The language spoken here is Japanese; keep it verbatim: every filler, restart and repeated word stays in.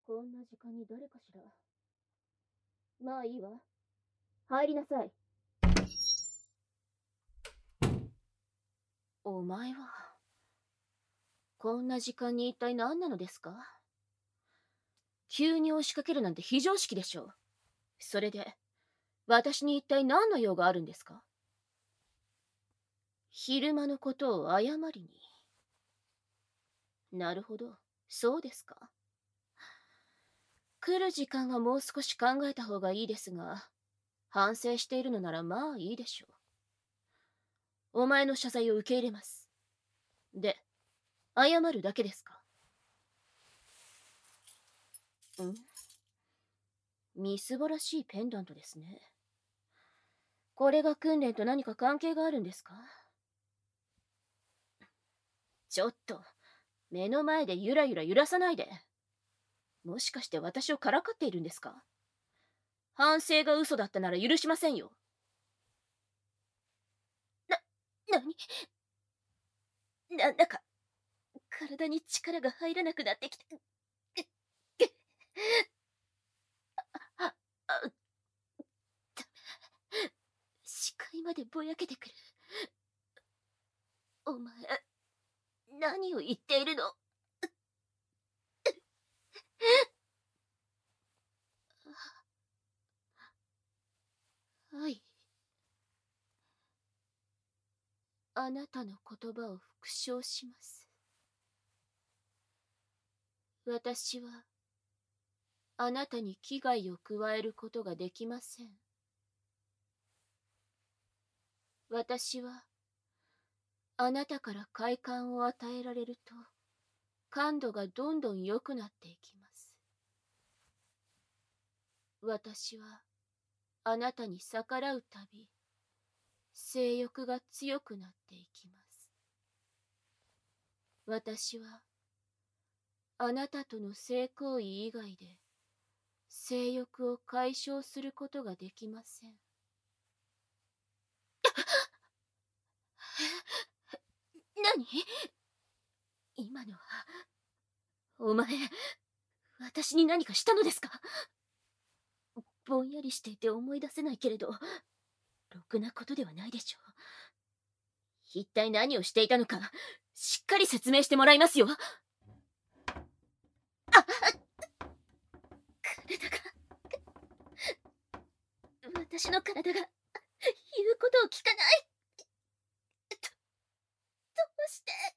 こんな時間に誰かしら。まあいいわ。入りなさい。お前は、こんな時間に一体何なのですか？急に押しかけるなんて非常識でしょう。それで、私に一体何の用があるんですか？昼間のことを謝りに。なるほど、そうですか。来る時間はもう少し考えた方がいいですが、反省しているのならまあいいでしょう。お前の謝罪を受け入れます。で、謝るだけですか？ん？みすぼらしいペンダントですね。これが訓練と何か関係があるんですか？ちょっと、目の前でゆらゆら揺らさないで。もしかして私をからかっているんですか？反省が嘘だったなら許しませんよ。な、なに？なんだか、体に力が入らなくなってきて。あ、あ、視界までぼやけてくる。お前、何を言っているの？はい。あなたの言葉を復唱します。私は、あなたに危害を加えることができません。私は、あなたから快感を与えられると、感度がどんどん良くなっていきます。私は、あなたに逆らうたび、性欲が強くなっていきます。私は、あなたとの性行為以外で、性欲を解消することができません。何？今のは、お前、私に何かしたのですか？ぼんやりしていて思い出せないけれど、ろくなことではないでしょう。一体何をしていたのか、しっかり説明してもらいますよ。あ、体が、私の体が言うことを聞かない。ど、どうして。